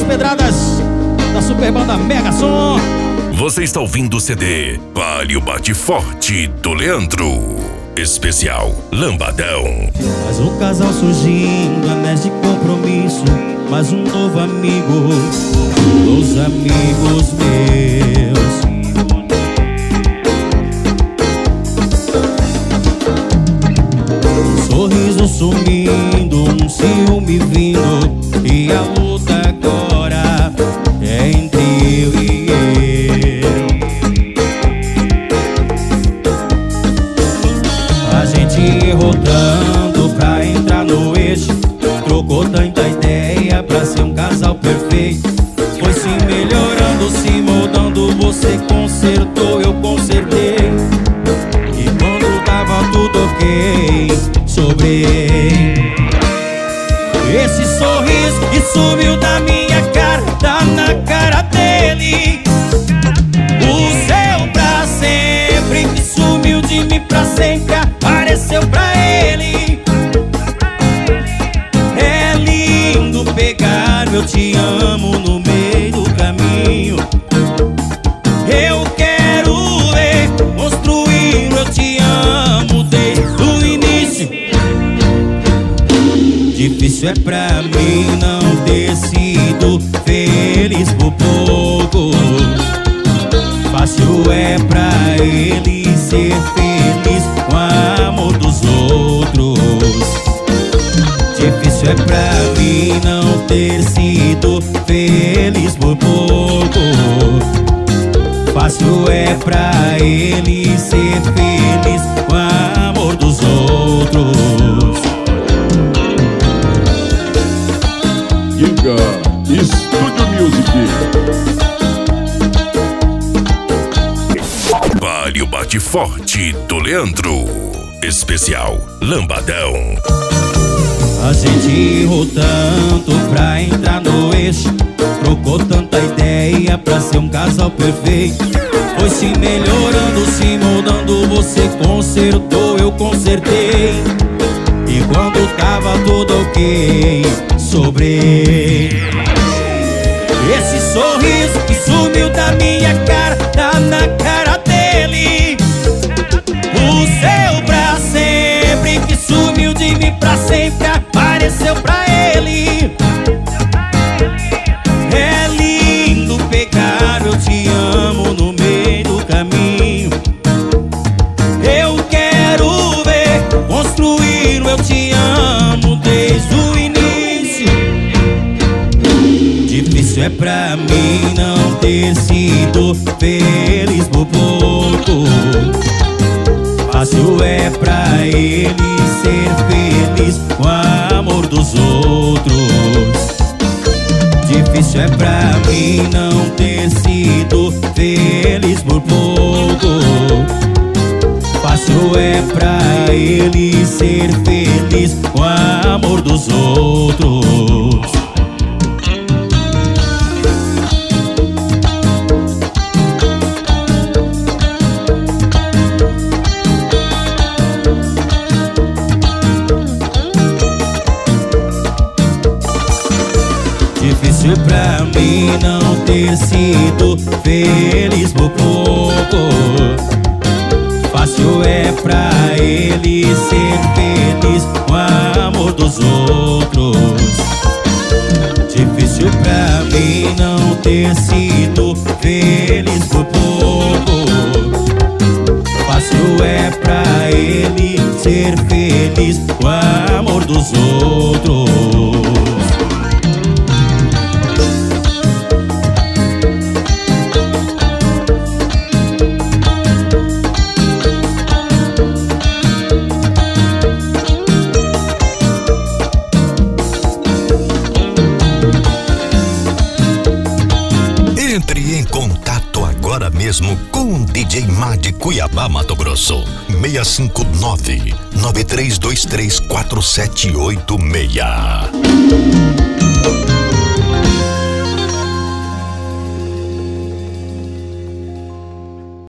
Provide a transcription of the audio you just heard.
pedradas da super banda Mega Som. Você está ouvindo o CD Vale o Bate Forte do Leandro. Especial Lambadão. Mais um casal surgindo, anéis de compromisso. Mais um novo amigo, os amigos meus. Um sorriso sumindo, um ciúme vindo, e a luta agora é entre eu e eu. A gente errou tanto pra entrar no eixo, trocou tanta ideia pra ser um casal perfeito. Foi se melhorando, se moldando, você consertou, eu consertei. E quando tava tudo ok, sobrei. Esse sorriso que sumiu da minha cara, tá na cara dele. O seu pra sempre, que sumiu de mim pra sempre, apareceu pra ele. É lindo pegar eu te amo no meio do caminho. Eu quero ver construir eu te amo desde o início. Difícil é pra mim não ter sido feliz por pouco. Fácil é pra ele ser feliz com o amor dos outros. Difícil é pra mim não ter sido feliz por pouco. Fácil é pra ele ser feliz com o amor dos outros. Giga Studio Music. Vale o Bate Forte do Leandro. Especial Lambadão. A gente errou tanto pra entrar no eixo, trocou tanta ideia pra ser um casal perfeito. Foi se melhorando, se moldando, você consertou, eu consertei. E quando tava tudo ok, sobrei. Esse sorriso que sumiu da minha cara, tá na cara dele. O seu pra sempre, que sumiu de mim pra sempre, apareceu pra ele. É lindo pegar eu te amo no meio do caminho. Eu quero ver construir eu te amo desde o início. Difícil é pra mim não ter sido feliz por pouco. Fácil é pra ele ser feliz com o amor dos outros. Difícil é pra mim não ter sido feliz por pouco. Fácil é pra ele ser feliz com o amor dos outros. Difícil pra mim não ter sido feliz por pouco. Fácil é pra ele ser feliz com o amor dos outros. Difícil pra mim não ter sido feliz por pouco. Fácil é pra ele ser feliz com o amor dos outros. Entre em contato agora mesmo com o DJ Má de Cuiabá, Mato Grosso. 659-9323-4786.